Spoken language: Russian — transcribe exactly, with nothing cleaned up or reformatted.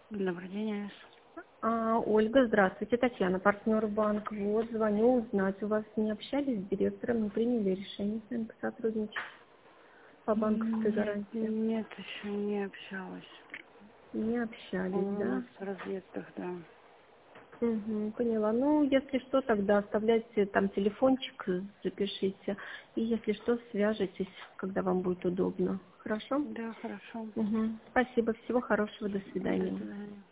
Добрый день, Алис. А, Ольга, здравствуйте, Татьяна, партнер банк. Вот, звоню узнать, у вас не общались с директором, не приняли решение с нами по сотрудничеству по банковской Нет, гарантии? нет, еще не общалась. Не общались, Он у нас да? в разъездах, да. Угу, поняла. Ну, если что, тогда оставляйте там телефончик, запишите. И если что, свяжитесь, когда вам будет удобно. Хорошо? Да, хорошо. Угу. Спасибо, всего хорошего, до До свидания. свидания.